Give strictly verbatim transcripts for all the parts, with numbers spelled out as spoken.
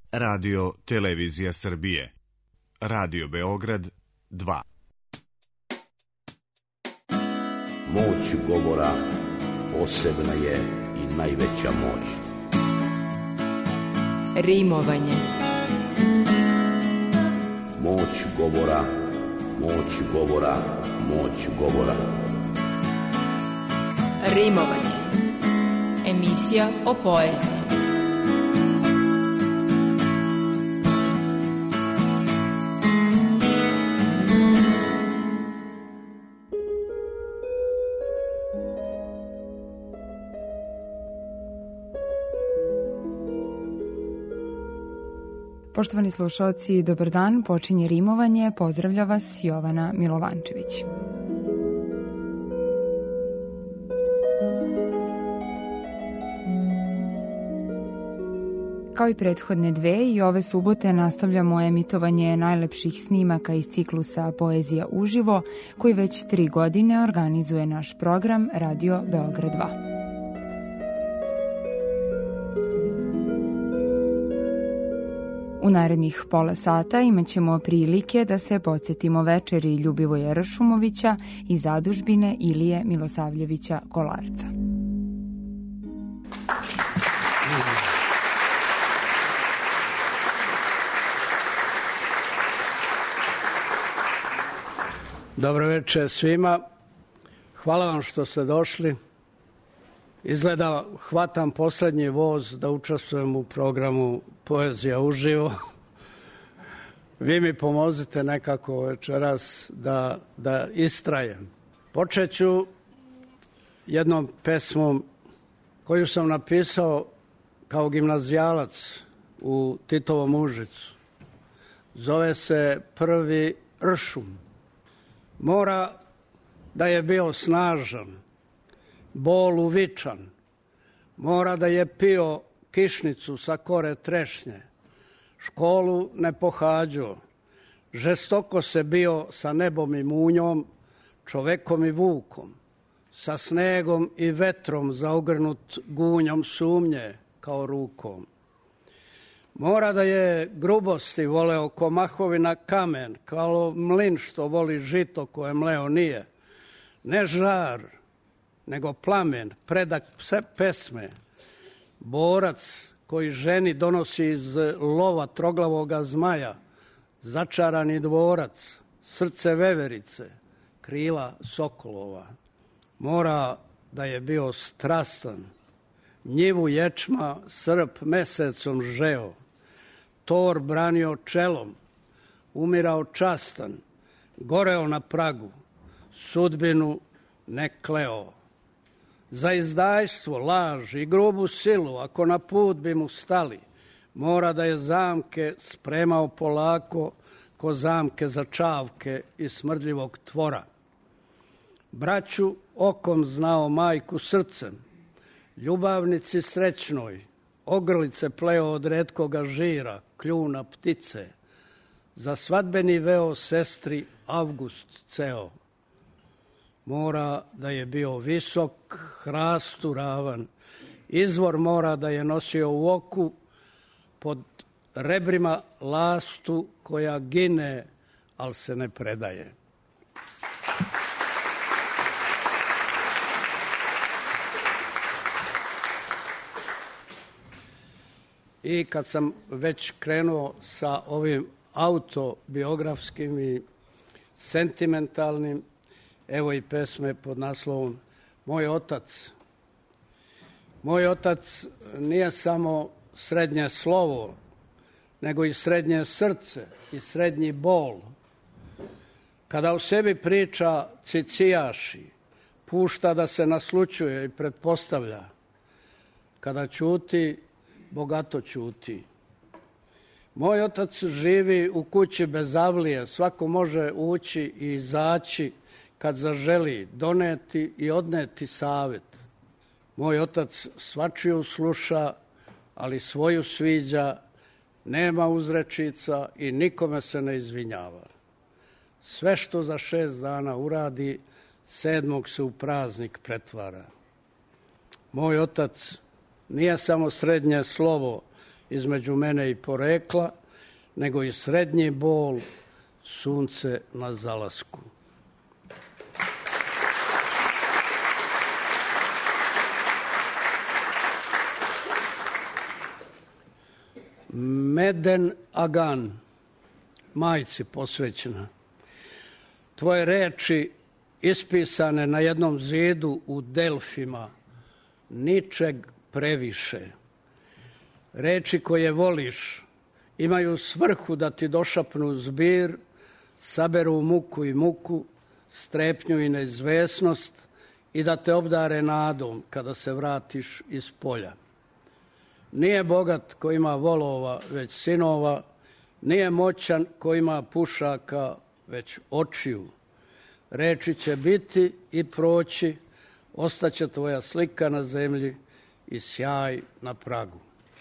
Radio Televizija Srbije. Radio Beograd dva. Moć govora posebna je i najveća moć. Rimovanje. Moć govora, moć govora, moć govora. Rimovanje. Emisija o poeziji. Poštovani slušaoci, dobar dan, počinje rimovanje, pozdravlja vas Jovana Milovančević. Kao i prethodne dve, i ove subote nastavljamo emitovanje najlepših snimaka iz ciklusa Poezija uživo, koji već tri godine organizuje naš program Radio Beograd dva. U narednih pola sata imat ćemo prilike da se podsjetimo večeri Ljubivoja Ršumovića i zadužbine Ilije Milosavljevića Kolarca. Dobro večer svima. Hvala vam što ste došli. Izgleda hvatam poslednji voz da učestvujem u programu Poezija uživo. Vi mi pomozite nekako večeras da, da istrajem. Počet ću jednom pesmom koju sam napisao kao gimnazijalac u Titovom Užicu. Zove se Prvi ršum. Mora da je bio snažan, bol uvičan, mora da je pio kišnicu sa kore trešnje, školu ne pohađao, žestoko se bio sa nebom i munjom, čovekom i vukom, sa snegom i vetrom zaogrnut gunjom sumnje kao rukom. Mora da je grubosti voleo ko mahovina kamen, kao mlin što voli žito koje mleo nije, ne žar, nego plamen, predak pesme, borac koji ženi donosi iz lova troglavoga zmaja, začarani dvorac, srce veverice, krila sokolova. Mora da je bio strastan, njivu ječma srp mesecom žeo, tor branio čelom, umirao častan, goreo na pragu, sudbinu ne kleo. Za izdajstvo, laž i grubu silu, ako na put bi mu stali, mora da je zamke spremao polako, ko zamke za čavke i smrdljivog tvora. Braću okom znao, majku srcem, ljubavnici srećnoj, ogrlice pleo od retkoga žira, kljuna ptice, za svadbeni veo sestri Avgust ceo. Mora da je bio visok, hrastu ravan, izvor mora da je nosio u oku, pod rebrima lastu koja gine, al se ne predaje. I kad sam već krenuo sa ovim autobiografskim i sentimentalnim, evo i pesme pod naslovom Moj otac. Moj otac nije samo srednje slovo, nego i srednje srce i srednji bol. Kada u sebi priča cicijaši, pušta da se naslućuje i pretpostavlja. Kada ćuti, bogato ćuti. Moj otac živi u kući bez avlije, svako može ući i izaći kad zaželi, doneti i odneti savet. Moj otac svačiju sluša, ali svoju sviđa, nema uzrečica i nikome se ne izvinjava. Sve što za šest dana uradi, sedmog se u praznik pretvara. Moj otac nije samo srednje slovo između mene i porekla, nego i srednji bol, sunce na zalasku. Meden Agan, majci posvećena, tvoje reči ispisane na jednom zidu u Delfima, ničeg previše. Reči koje voliš imaju svrhu da ti došapnu zbir, saberu muku i muku, strepnju i neizvesnost i da te obdare nadom kada se vratiš iz polja. Nije bogat ko ima volova, već sinova, nije moćan ko ima pušaka, već očiju. Reči će biti i proći, ostaće tvoja slika na zemlji i sjaj na pragu.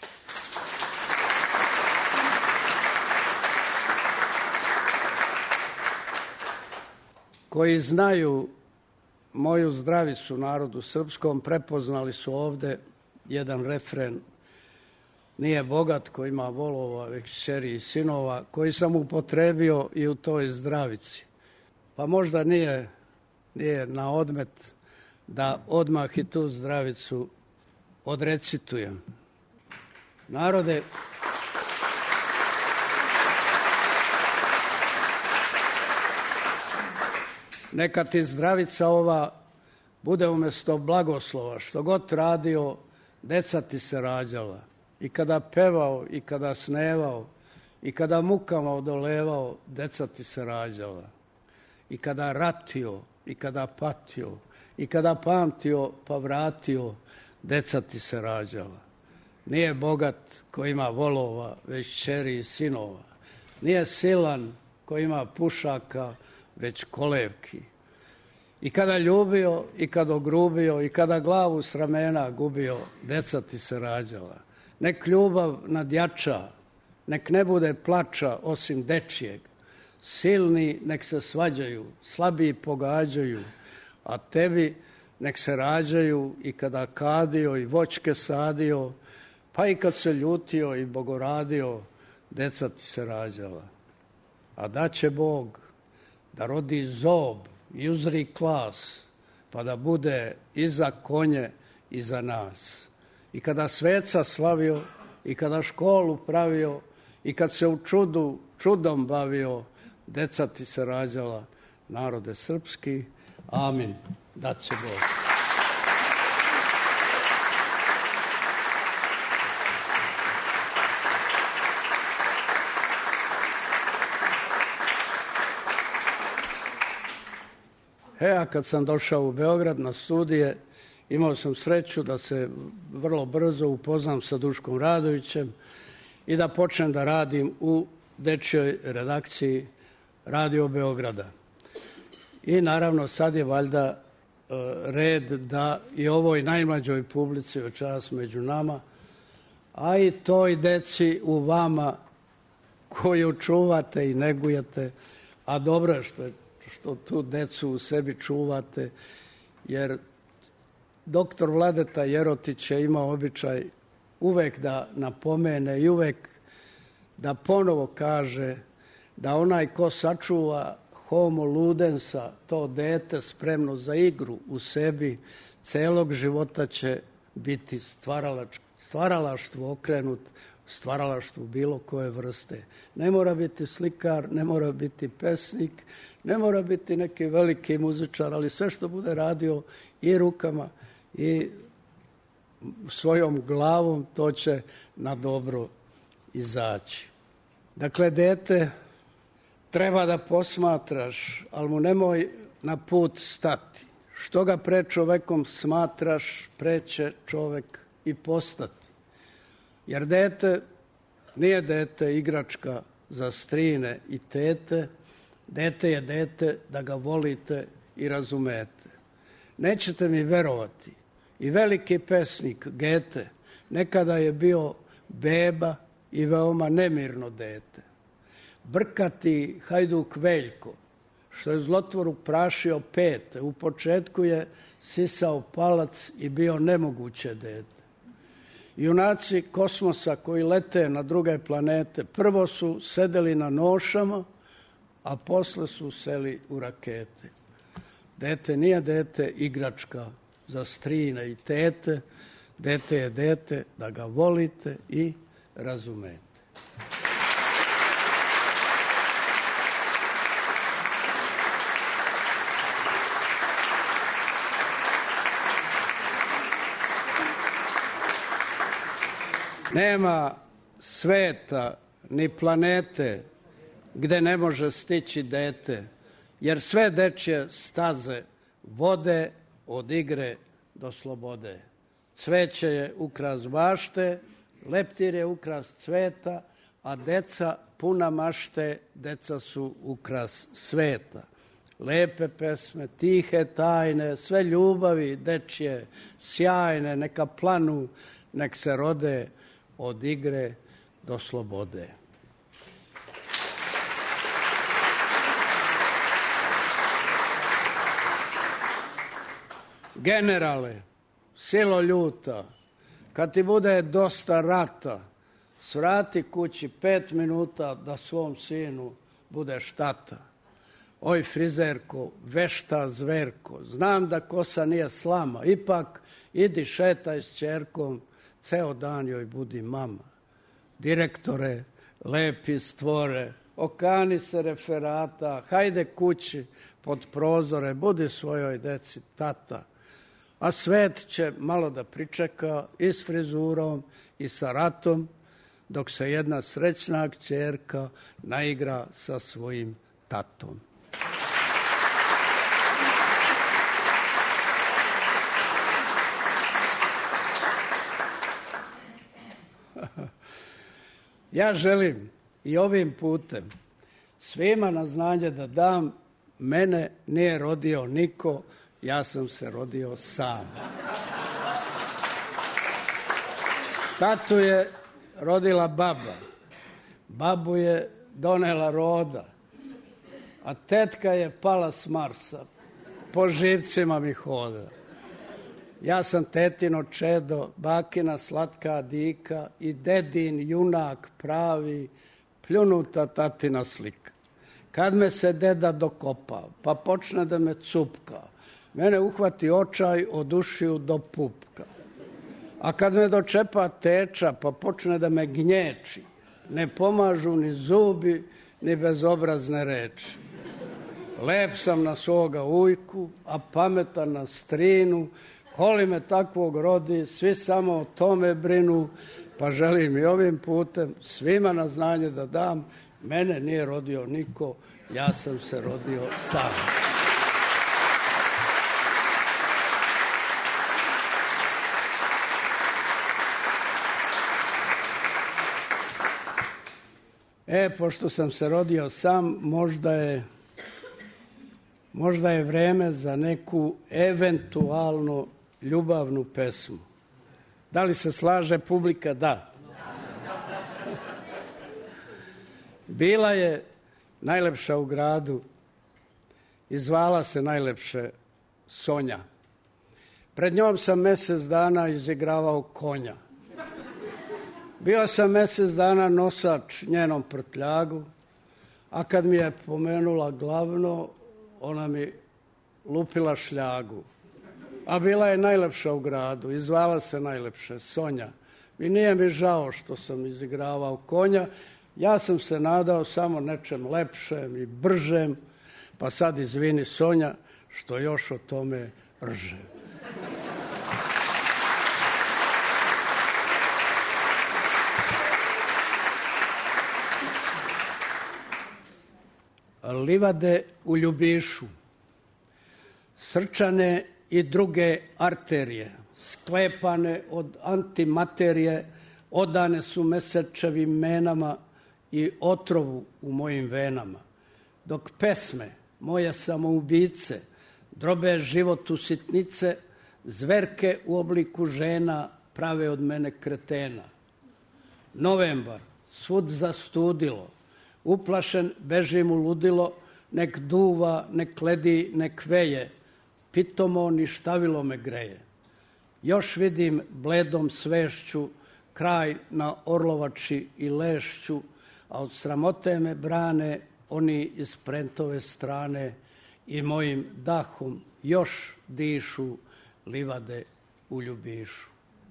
Koji znaju moju zdravicu narodu srpskom, prepoznali su ovde jedan refren: nije bogat ko ima volova, već kćeri i sinova, koji sam upotrebio i u toj zdravici. Pa možda nije, nije na odmet da odmah i tu zdravicu odrecitujem. Narode, neka ti zdravica ova bude umjesto blagoslova, što god radio, deca ti se rađala. I kada pevao, i kada snevao, i kada mukama odolevao, deca ti se rađala. I kada ratio, i kada patio, i kada pamtio pa vratio, deca ti se rađala. Nije bogat ko ima volova, već kćeri i sinova. Nije silan ko ima pušaka, već kolevki. I kada ljubio, i kada ogrubio, i kada glavu s ramena gubio, deca ti se rađala. Nek ljubav nadjača, nek ne bude plača osim dečijeg. Silni nek se svađaju, slabiji pogađaju, a tebi nek se rađaju i kada kadio i voćke sadio, pa i kad se ljutio i bogoradio, deca ti se rađala. A da će Bog da rodi zob i uzri klas, pa da bude i za konje i za nas. I kada sveca slavio, i kada školu pravio, i kad se u čudu čudom bavio, deca ti se rađala, narode srpski. Amin. Da će Bog. E, a kad sam došao u Beograd na studije, imao sam sreću da se vrlo brzo upoznam sa Duškom Radovićem i da počnem da radim u dečjoj redakciji Radio Beograda. I naravno sad je valjda red da i ovoj najmlađoj publici večeras među nama, a i toj deci u vama koju čuvate i negujete, a dobro je što, što tu decu u sebi čuvate, jer doktor Vladeta Jerotić je imao običaj uvek da napomene i uvek da ponovo kaže da onaj ko sačuva homo ludensa, to dete spremno za igru u sebi, celog života će biti stvaralaštvo okrenut, stvaralaštvo bilo koje vrste. Ne mora biti slikar, ne mora biti pesnik, ne mora biti neki veliki muzičar, ali sve što bude radio i rukama i svojom glavom, to će na dobro izaći. Dakle, dete treba da posmatraš, ali mu nemoj na put stati. Što ga pre čovekom smatraš, pre će čovek i postati. Jer dete nije dete igračka za strine i tete, dete je dete da ga volite i razumete. Nećete mi verovati, i veliki pesnik Gete nekada je bio beba i veoma nemirno dete. Brkati Hajduk Veljko, što je zlotvoru prašio pete, u početku je sisao palac i bio nemoguće dete. Junaci kosmosa koji lete na druge planete prvo su sedeli na nošama, a posle su seli u rakete. Dete nije dete igračka za strine i tete, dete je dete da ga volite i razumete. Nema sveta ni planete gde ne može stići dete, jer sve dečje staze vode od igre do slobode. Cveće je ukras bašte, leptir je ukras cveta, a deca puna mašte, deca su ukras sveta. Lepe pesme, tihe tajne, sve ljubavi dečje, sjajne, neka planu, nek se rode od igre do slobode. Generale, silo ljuta, kad ti bude dosta rata, svrati kući pet minuta da svom sinu budeš tata. Oj, frizerko, vešta zverko, znam da kosa nije slama, ipak idi šetaj s ćerkom, ceo dan joj budi mama. Direktore, lepi stvore, okani se referata, hajde kući pod prozore, budi svojoj deci tata. A svet će malo da pričeka i s frizurom i sa ratom, dok se jedna srećna kćerka naigra sa svojim tatom. Ja želim i ovim putem svima na znanje da dam, mene nije rodio niko, ja sam se rodio sam. Tatu je rodila baba, babu je donela roda, a tetka je pala s Marsa, po živcima mi hoda. Ja sam tetino čedo, bakina slatka dika i dedin junak pravi, pljunuta tatina slika. Kad me se deda dokopa, pa počne da me cupka, mene uhvati očaj od ušiju do pupka. A kad me dočepa teča, pa počne da me gnječi, ne pomažu ni zubi, ni bezobrazne reči. Lep sam na svoga ujku, a pametan na strinu, koli me takvog rodi, svi samo o tome brinu, pa želim i ovim putem svima na znanje da dam, mene nije rodio niko, ja sam se rodio sam. E, pošto sam se rodio sam, možda je, možda je vreme za neku eventualno ljubavnu pesmu. Da li se slaže publika? Da. Bila je najlepša u gradu i zvala se najlepše Sonja. Pred njom sam mesec dana izigravao konja. Bio sam mesec dana nosač njenom prtljagu, a kad mi je pomenula glavno, ona mi lupila šljagu. A bila je najlepša u gradu i zvala se najlepše Sonja. I nije mi žao što sam izigravao konja, ja sam se nadao samo nečem lepšem i bržem, pa sad izvini Sonja što još o tome ržem. Livade u Ljubišu, srčane i druge arterije, sklepane od antimaterije, odane su mesečevim menama i otrovu u mojim venama. Dok pesme, moje samoubice, drobe život u sitnice, zverke u obliku žena prave od mene kretena. Novembar, svud zastudilo, uplašen bežim u ludilo, nek duva, nek ledi, nek veje, pitomo ništavilo me greje. Još vidim bledom svešću kraj na Orlovači i Lešću, a od sramote me brane oni iz Prentove strane i mojim dahom još dišu livade u Ljubišu.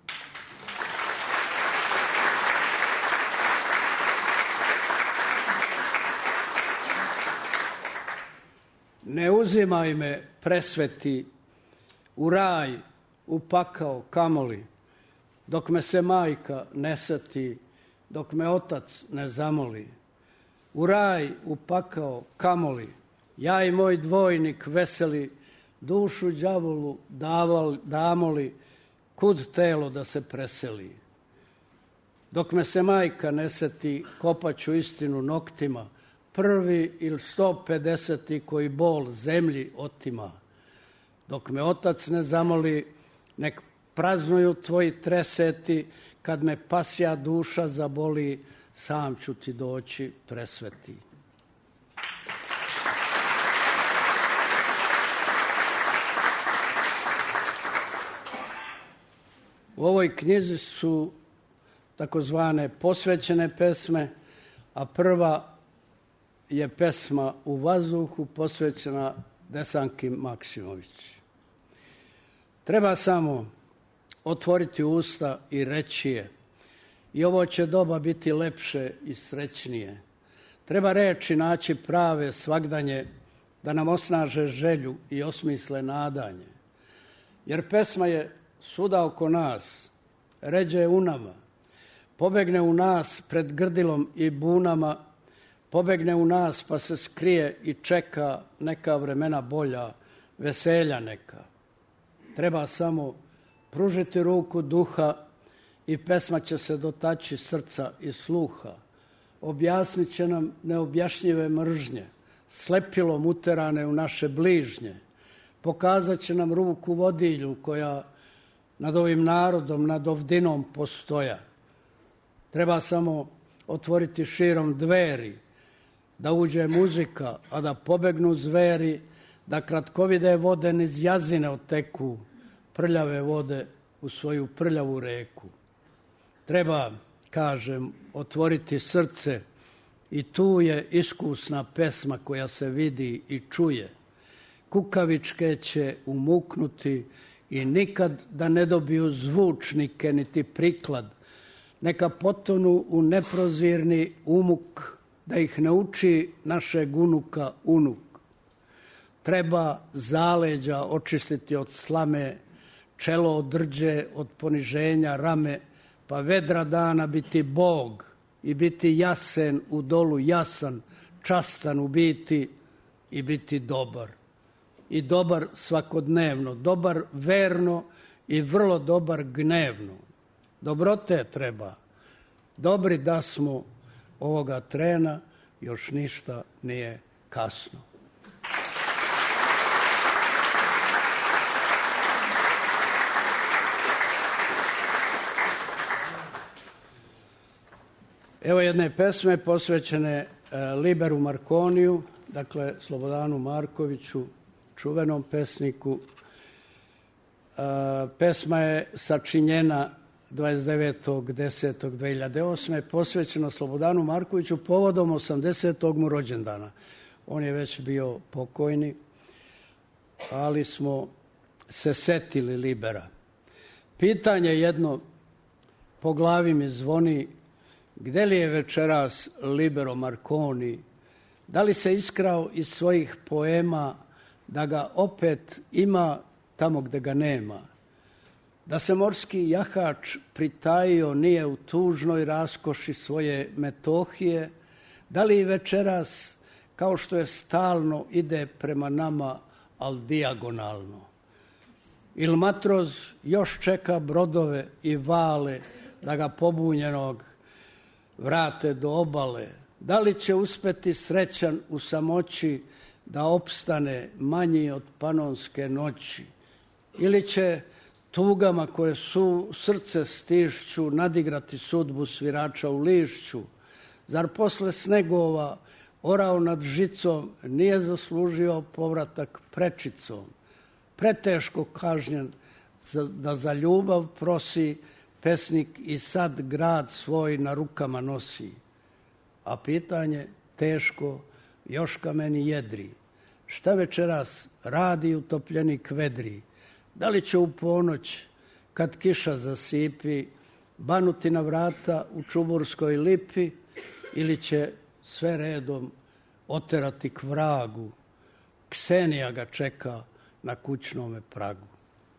Ne uzimaj me, presveti, u raj, u pakao, kamoli, dok me se majka ne seti, dok me otac ne zamoli. U raj, u pakao, kamoli, ja i moj dvojnik veseli, dušu đavolu daval, damoli, kud telo da se preseli. Dok me se majka ne seti, kopaću istinu noktima, prvi ili sto pedeseti koji bol zemlji otima. Dok me otac ne zamoli, nek praznuju tvoji treseti, kad me pasja duša zaboli, sam ću ti doći presveti. U ovoj knjizi su takozvane posvećene pesme, a prva je pesma U vazduhu posvećena Desanki Maksimović. Treba samo otvoriti usta i reći je, i ovo će doba biti lepše i srećnije. Treba reči naći prave svagdanje, da nam osnaže želju i osmisle nadanje. Jer pesma je svuda oko nas, ređe u nama, pobegne u nas pred grdilom i bunama, pobegne u nas pa se skrije i čeka neka vremena bolja, veselja neka. Treba samo pružiti ruku duha i pesma će se dotaći srca i sluha. Objasnit će nam neobjašnjive mržnje, slepilom uterane u naše bližnje. Pokazat će nam ruku vodilju koja nad ovim narodom, nad ovdinom postoja. Treba samo otvoriti širom dveri, da uđe muzika, a da pobegnu zveri, da kratkovide vode niz jazine oteku, prljave vode u svoju prljavu reku. Treba, kažem, otvoriti srce i tu je iskusna pesma koja se vidi i čuje. Kukavičke će umuknuti i nikad da ne dobiju zvučnike niti priklad. Neka potonu u neprozirni umuk, da ih ne uči našeg unuka unuk. Treba zaleđa očistiti od slame, čelo od rđe, od poniženja rame, pa vedra dana biti Bog i biti jasen u dolu jasan, častan u biti i biti dobar. I dobar svakodnevno, dobar verno i vrlo dobar gnevno. Dobrote treba. Dobri da smo ovoga trena, još ništa nije kasno. Evo jedne pesme posvećene Liberu Marconiju, dakle Slobodanu Markoviću, čuvenom pesniku. Pesma je sačinjena dvadeset devetog desetog dve hiljade osme. posvećena Slobodanu Markoviću povodom osamdesetog mu rođendana. On je već bio pokojni, ali smo se setili Libera. Pitanje jedno po glavi mi zvoni, gde li je večeras Libero Marconi? Da li se iskrao iz svojih poema da ga opet ima tamo gde ga nema? Da se morski jahač pritajio nije u tužnoj raskoši svoje Metohije? Da li večeras, kao što je stalno, ide prema nama, al dijagonalno? Il matroz još čeka brodove i vale da ga pobunjenog vrate do obale? Da li će uspeti srećan u samoći da opstane manji od panonske noći? Ili će tugama koje su srce stišću nadigrati sudbu svirača u lišću? Zar posle snegova orao nad žicom nije zaslužio povratak prečicom? Preteško kažnjen da za ljubav prosi, pesnik i sad grad svoj na rukama nosi, a pitanje teško još ka meni jedri. Šta večeras radi utopljenik vedri? Da li će u ponoć, kad kiša zasipi, banuti na vrata u čuburskoj lipi ili će sve redom oterati k vragu? Ksenija ga čeka na kućnome pragu.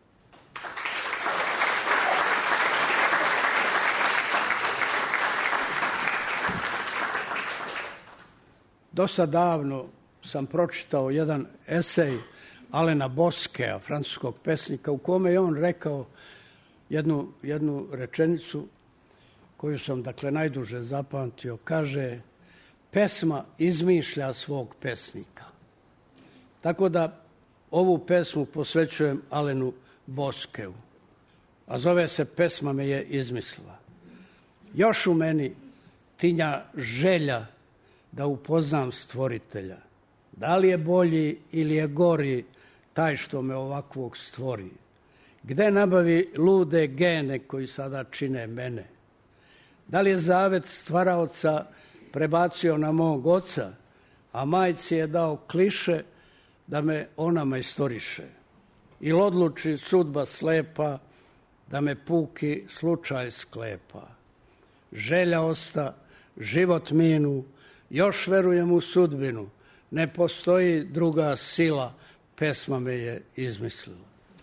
Dosta davno sam pročitao jedan esej Alena Boskea, francuskog pesnika, u kome je on rekao jednu, jednu rečenicu koju sam, dakle, najduže zapamtio. Kaže, pesma izmišlja svog pesnika. Tako da ovu pesmu posvećujem Alenu Boskeu, a zove se Pesma me je izmislila. Još u meni tinja želja da upoznam stvoritelja. Da li je bolji ili je gori taj što me ovakvog stvori? Gde nabavi lude gene koji sada čine mene? Da li je zavet stvaraoca prebacio na mog oca, a majci je dao kliše da me ona majstoriše? Ili odluči sudba slepa da me puki slučaj sklepa? Želja osta, život minu, još verujem u sudbinu. Ne postoji druga sila, pesma me je izmislila.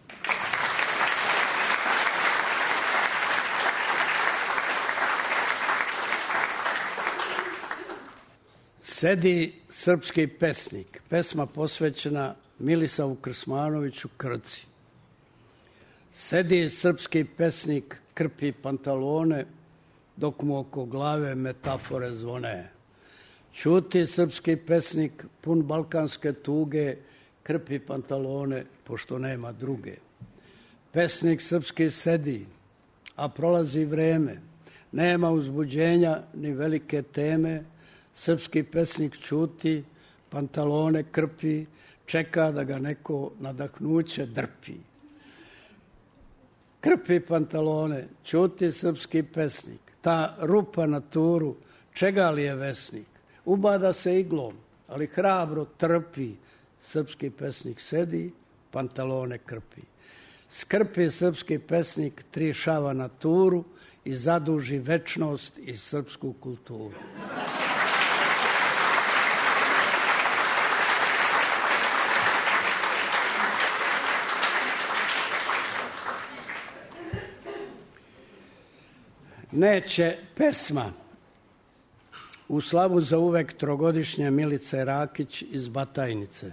Sedi srpski pesnik, pesma posvećena Milisavu Krsmanoviću Krci. Sedi srpski pesnik, krpi pantalone, dok mu oko glave metafore zvone. Ćuti srpski pesnik, pun balkanske tuge, krpi pantalone, pošto nema druge. Pesnik srpski sedi, a prolazi vreme, nema uzbuđenja ni velike teme. Srpski pesnik ćuti, pantalone krpi, čeka da ga neko nadahnuće drpi. Krpi pantalone, ćuti srpski pesnik, ta rupa na turu, čega li je vesnik? Ubada se iglom, ali hrabro trpi. Srpski pesnik sedi, pantalone krpi. Skrpi srpski pesnik tri šava na turu i zaduži večnost i srpsku kulturu. Neće pesma. U slavu za uvek trogodišnje Milice Rakić iz Batajnice.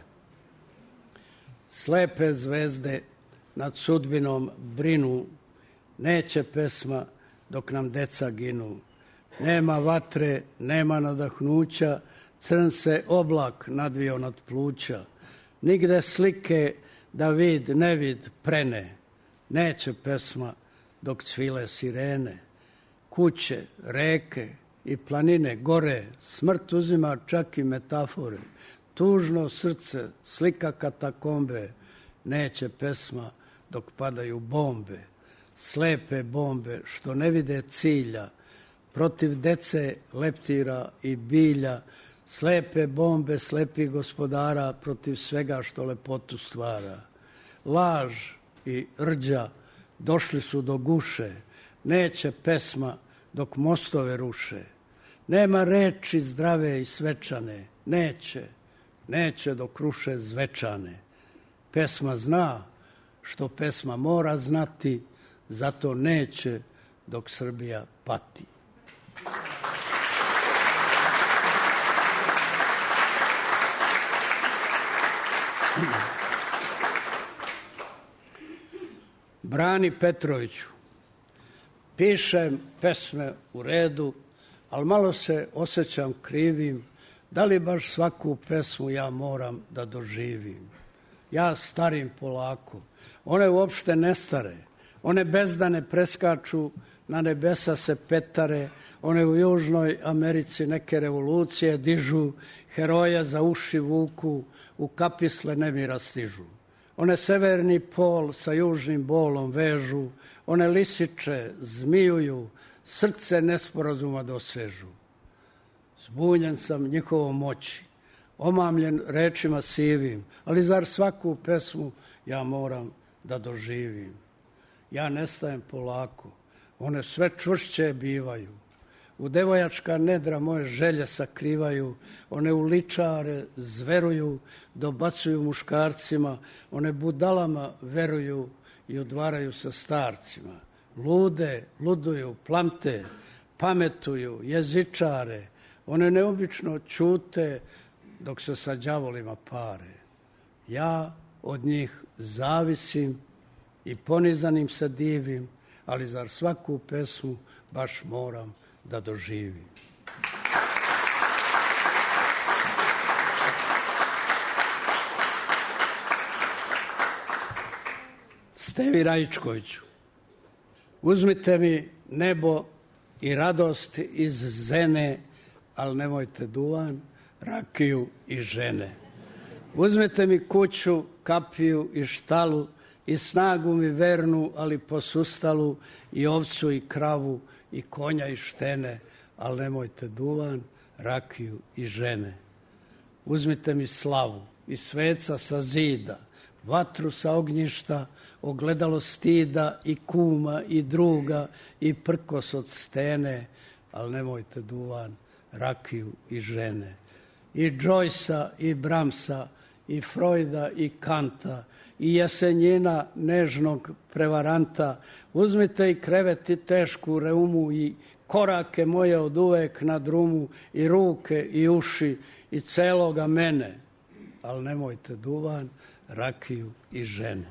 Slepe zvezde nad sudbinom brinu, neće pesma dok nam deca ginu. Nema vatre, nema nadahnuća, crn se oblak nadvio nad pluća. Nigde slike da vid nevid prene, neće pesma dok cvile sirene. Kuće, reke i planine gore, smrt uzima čak i metafore. Tužno srce, slika katakombe, neće pesma dok padaju bombe. Slepe bombe što ne vide cilja, protiv dece, leptira i bilja. Slepe bombe slepih gospodara protiv svega što lepotu stvara. Laž i rđa došli su do guše, neće pesma dok mostove ruše. Nema reči zdrave i svečane, neće, neće dok ruše zvečane. Pesma zna što pesma mora znati, zato neće dok Srbija pati. Brani Petroviću, pišem pesme u redu, ali malo se osjećam krivim, da li baš svaku pesmu ja moram da doživim. Ja starim polako, one uopšte ne stare, one bezdane preskaču, na nebesa se petare, one u Južnoj Americi neke revolucije dižu, heroje za uši vuku, u kapisle nemira stižu. One severni pol sa južnim bolom vežu, one lisiče zmijuju, srce nesporazuma dosežu. Zbunjen sam njihovom moći, omamljen rečima sivim, ali zar svaku pesmu ja moram da doživim? Ja nestajem polako, one sve čvršće bivaju. U devojačka nedra moje želje sakrivaju, one u ličare zveruju, dobacuju muškarcima, one budalama veruju i udvaraju sa starcima. Lude, luduju, plamte, pametuju, jezičare, one neobično ćute dok se sa đavolima pare. Ja od njih zavisim i ponizanim se divim, ali zar svaku pesmu baš moram da doživim. Stevi Rajičkoviću, uzmite mi nebo i radost iz zene, ali nemojte duvan, rakiju i žene. Uzmite mi kuću, kapiju i štalu i snagu mi vernu, ali posustalu, i ovcu i kravu i konja i štene, ali nemojte duvan, rakiju i žene. Uzmite mi slavu i sveca sa zida, vatru sa ognjišta, ogledalo stida i kuma i druga i prkos od stene, ali nemojte duvan, rakiju i žene. I Joycea i Bramsa i Freuda i Kanta i Jesenjina nežnog prevaranta. Uzmite i krevet i tešku reumu i korake moje od uvek na drumu i ruke i uši i celoga mene, ali nemojte duvan, rakiju i žene.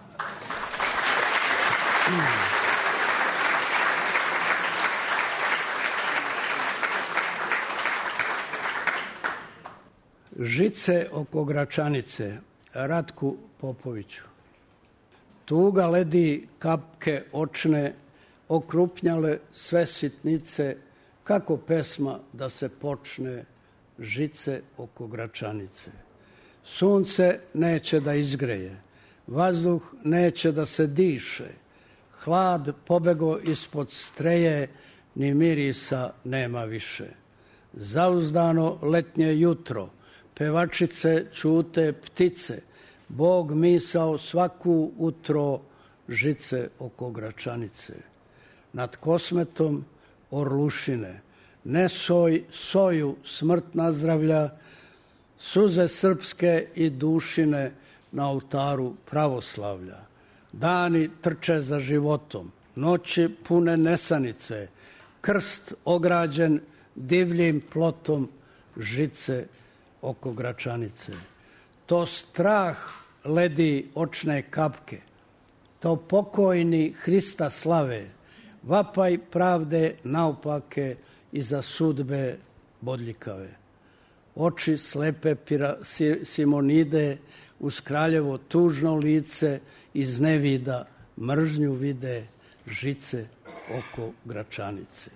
Žice oko Gračanice, Ratku Popoviću. Tuga ledi kapke očne, okrupnjale sve sitnice, kako pesma da se počne, žice oko Gračanice. Sunce neće da izgreje, vazduh neće da se diše, hlad pobego ispod streje, ni mirisa nema više. Zauzdano letnje jutro, pevačice ćute ptice, Bog misao svaku utro, žice oko Gračanice. Nad Kosmetom orlušine, ne soj soju smrt nazdravlja, suze srpske i dušine na oltaru pravoslavlja. Dani trče za životom, noći pune nesanice, krst ograđen divljim plotom, žice oko Gračanice. To strah ledi očne kapke, to pokojni Hrista slave, vapaj pravde naopake i za sudbe bodljikave. Oči slepe pira, si, Simonide uz kraljevo tužno lice, iz nevida mržnju vide, žice oko Gračanice.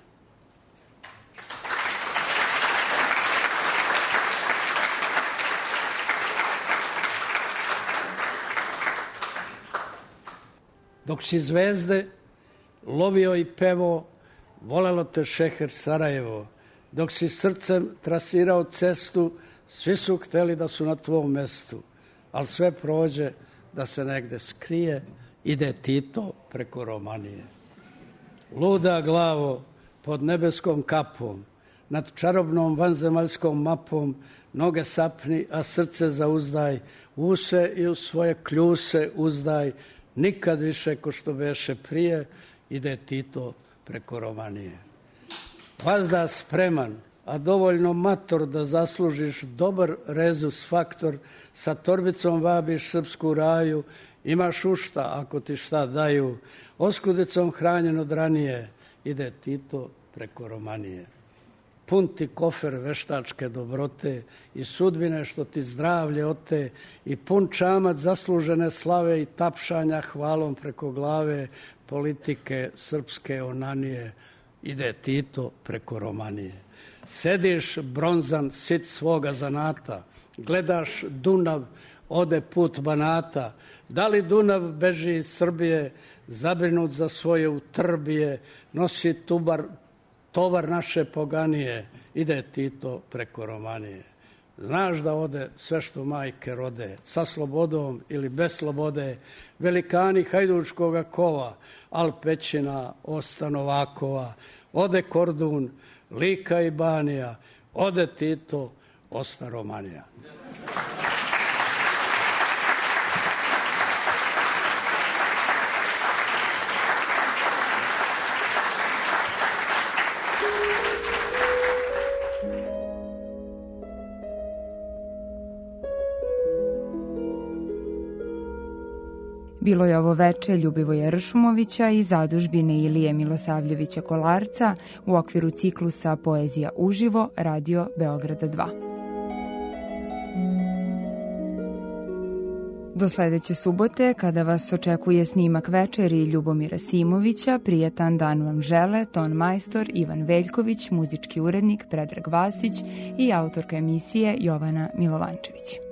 Dok si zvezde lovio i pevo, volelo te šeher Sarajevo. Dok si srcem trasirao cestu, svi su hteli da su na tvom mestu. Ali sve prođe da se negde skrije, ide Tito preko Romanije. Luda glavo pod nebeskom kapom, nad čarobnom vanzemaljskom mapom, noge sapni, a srce zauzdaj, use i u svoje kljuse uzdaj, nikad više ko što beše prije, ide Tito preko Romanije. Vazda spreman, a dovoljno mator da zaslužiš dobar rezus faktor, sa torbicom vabiš srpsku raju, imaš ušta ako ti šta daju, oskudicom hranjen od ranije, ide Tito preko Romanije. Pun ti kofer veštačke dobrote i sudbine što ti zdravlje ote i pun čamac zaslužene slave i tapšanja hvalom preko glave, politike srpske onanije, ide Tito preko Romanije. Sediš bronzan sit svoga zanata, gledaš Dunav ode put Banata, da li Dunav beži iz Srbije, zabrinut za svoje utrbije, nosi tubar, tovar naše poganije, ide Tito preko Romanije. Znaš da ode sve što majke rode, sa slobodom ili bez slobode, velikani hajdučkoga kova, al pećina osta Novakova, ode Kordun, Lika i Banija, ode Tito, osta Romanija. Bilo je ovo veče Ljubivoja Ršumovića i zadužbine Ilije Milosavljevića Kolarca u okviru ciklusa Poezija uživo, Radio Beograda dva. Do sledeće subote, kada vas očekuje snimak večeri Ljubomira Simovića, prijatan dan vam žele ton majstor Ivan Veljković, muzički urednik Predrag Vasić i autorka emisije Jovana Milovančević.